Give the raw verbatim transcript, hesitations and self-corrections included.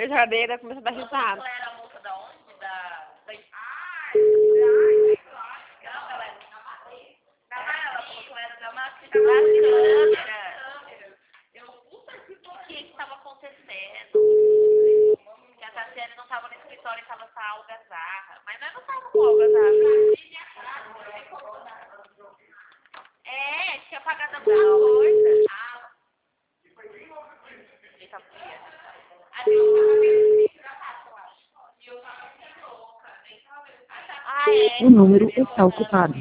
Jadeira começou a dar Qual risada. era a moça da onde? Da... da... Ai, ai, não, ela era da Maria. Ela falou que eu era da Maria. Da câmera. Eu, puta que pariu. O que estava acontecendo? Que a Tatiane não estava no escritório e estava com a algazarra. Mas nós não estávamos com a algazarra. É, tinha pagado alguma coisa. Ah, eita, mulher. A gente tava vendo eu acho. E eu tava assim louca. Nem tava vendo. Ah, é? O número está ocupado.